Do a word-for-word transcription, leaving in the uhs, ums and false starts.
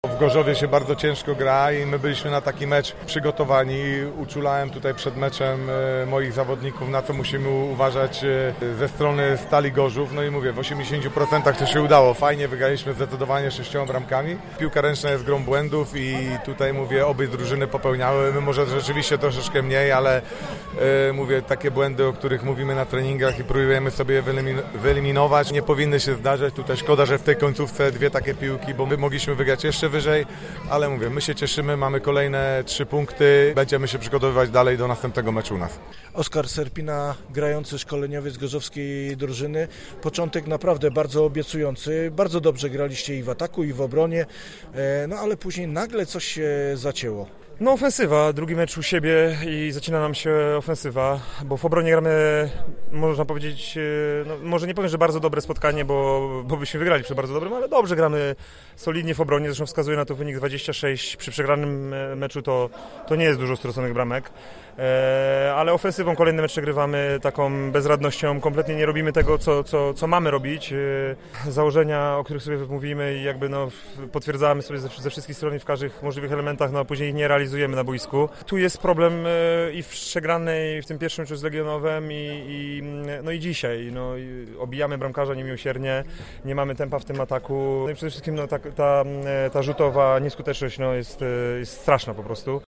W Gorzowie się bardzo ciężko gra i my byliśmy na taki mecz przygotowani. Uczulałem tutaj przed meczem moich zawodników, na co musimy uważać ze strony Stali Gorzów. No i mówię, w osiemdziesięciu procentach to się udało. Fajnie, wygraliśmy zdecydowanie sześcioma bramkami. Piłka ręczna jest grą błędów i tutaj mówię, obie drużyny popełniały. My może rzeczywiście troszeczkę mniej, ale yy, mówię, takie błędy, o których mówimy na treningach i próbujemy sobie je wyeliminować, nie powinny się zdarzać. Tutaj szkoda, że w tej końcówce dwie takie piłki, bo my mogliśmy wygrać jeszcze wyżej, ale mówię, my się cieszymy, mamy kolejne trzy punkty, będziemy się przygotowywać dalej do następnego meczu u nas. Oskar Serpina, grający szkoleniowiec gorzowskiej drużyny. Początek naprawdę bardzo obiecujący, bardzo dobrze graliście i w ataku, i w obronie, no ale później nagle coś się zacięło. No ofensywa, drugi mecz u siebie i zaczyna nam się ofensywa, bo w obronie gramy, można powiedzieć, no, może nie powiem, że bardzo dobre spotkanie, bo, bo byśmy wygrali przy bardzo dobrym, ale dobrze gramy solidnie w obronie, zresztą wskazuje na to wynik dwadzieścia sześć, przy przegranym meczu to, to nie jest dużo straconych bramek, e, ale ofensywą kolejny mecz przegrywamy taką bezradnością, kompletnie nie robimy tego, co, co, co mamy robić, e, założenia, o których sobie mówimy i jakby no, potwierdzamy sobie ze, ze wszystkich stron i w każdych możliwych elementach, no a później nie realizujemy na boisku. Tu jest problem i w przegranej w tym pierwszym meczu z Legionowem i, i, no i dzisiaj. No, i obijamy bramkarza niemiłosiernie, nie mamy tempa w tym ataku. No i przede wszystkim no, ta, ta, ta rzutowa nieskuteczność no, jest, jest straszna po prostu.